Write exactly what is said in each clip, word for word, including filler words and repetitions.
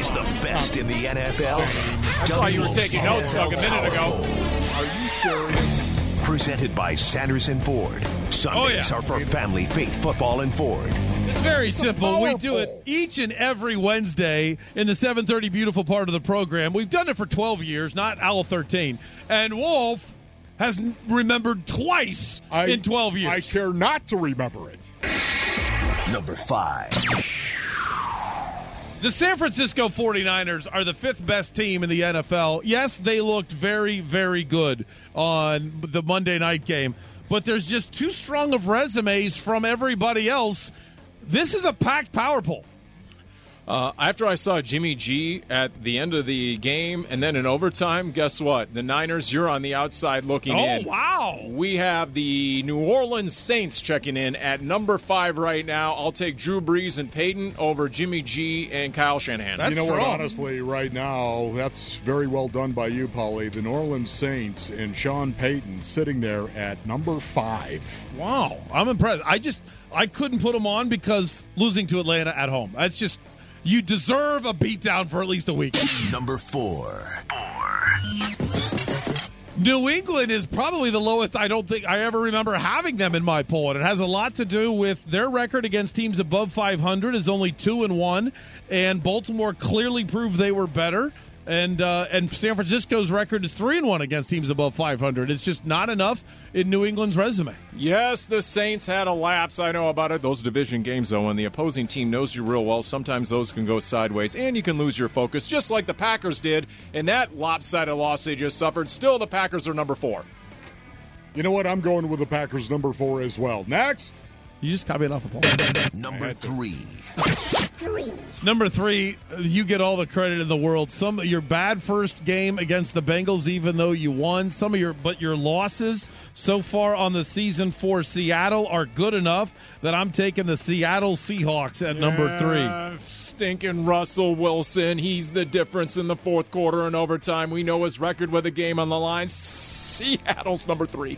is the best in the N F L? I saw you were taking notes, Doug, a minute ago. Are you serious? Presented by Sanderson Ford. Sundays Oh, yeah. are for family, faith, football, and Ford. It's very simple. We do it each and every Wednesday in the seven thirty Beautiful part of the program. We've done it for twelve years, not Owl thirteen. And Wolf has remembered twice I, in twelve years. I care not to remember it. Number five. The San Francisco forty-niners are the fifth best team in the N F L. Yes, they looked very, very good on the Monday night game, but there's just too strong of resumes from everybody else. This is a packed power poll. Uh, after I saw Jimmy G at the end of the game and then in overtime, guess what? The Niners, you're on the outside looking Oh, in. wow. We have the New Orleans Saints checking in at number five right now. I'll take Drew Brees and Peyton over Jimmy G and Kyle Shanahan. That's you know strong. what, honestly, right now, that's very well done by you, Paulie. The New Orleans Saints and Sean Payton sitting there at number five. Wow. I'm impressed. I just, I couldn't put them on because losing to Atlanta at home. That's just, you deserve a beatdown for at least a week. Number four. New England is probably the lowest I don't think I ever remember having them in my poll, and it has a lot to do with their record against teams above five hundred is only two and one, and Baltimore clearly proved they were better, and uh, and San Francisco's record is three and one against teams above five hundred. It's just not enough in New England's resume. Yes, the Saints had a lapse. I know about it. Those division games, though, when the opposing team knows you real well, sometimes those can go sideways, and you can lose your focus, just like the Packers did in that lopsided loss they just suffered. Still, the Packers are number four. You know what? I'm going with the Packers number four as well. Next. You just copied off a poll. Number three. Number three, you get all the credit in the world. Some of your bad first game against the Bengals, even though you won. Some of your, but your losses so far on the season for Seattle are good enough that I'm taking the Seattle Seahawks at number Yeah, three. Stinking Russell Wilson. He's the difference in the fourth quarter and overtime. We know his record with a game on the line. Seattle's number three.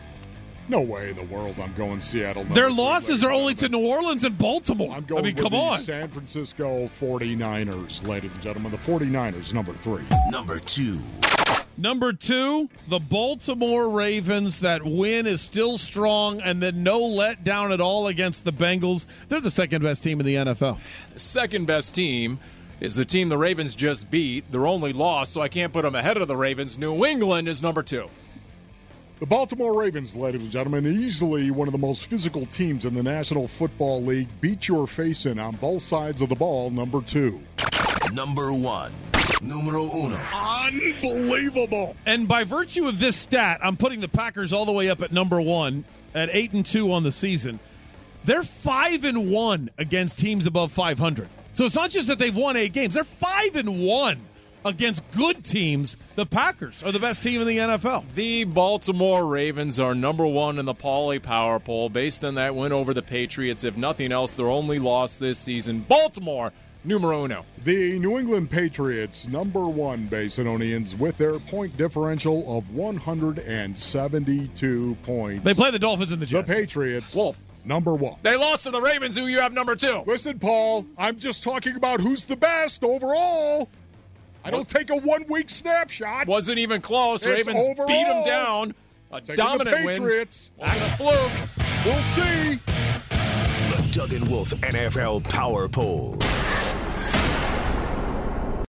No way in the world I'm going Seattle. number Their three, losses ladies are and only to gentlemen. New Orleans and Baltimore. I'm going I mean, with come the on. San Francisco forty-niners, ladies and gentlemen. The forty-niners, number three. Number two. Number two, the Baltimore Ravens. That win is still strong, and then no letdown at all against the Bengals. They're the second best team in the N F L. The second best team is the team the Ravens just beat. Their only loss, so I can't put them ahead of the Ravens. New England is number two. The Baltimore Ravens, ladies and gentlemen, easily one of the most physical teams in the National Football League. Beat your face in on both sides of the ball, number two. Number one. Numero uno. Unbelievable. And by virtue of this stat, I'm putting the Packers all the way up at number one at eight and two on the season. They're five and one against teams above five hundred. So it's not just that they've won eight games; they're five and one against good teams. The Packers are the best team in the N F L. The Baltimore Ravens are number one in the Pauly Power Poll based on that win over the Patriots. If nothing else, their only loss this season. Baltimore, numero uno. The New England Patriots, number one, Basinonians, with their point differential of one hundred seventy-two points. They play the Dolphins and the The Jets. Patriots, Wolf. number one. They lost to the Ravens, who you have number two. Listen, Paul, I'm just talking about who's the best overall. I don't take a one-week snapshot. Wasn't even close. It's Ravens overall. beat them down. A Taking dominant the win. Patriots. Wasn't a fluke. We'll see. The Doug and Wolf N F L Power Poll.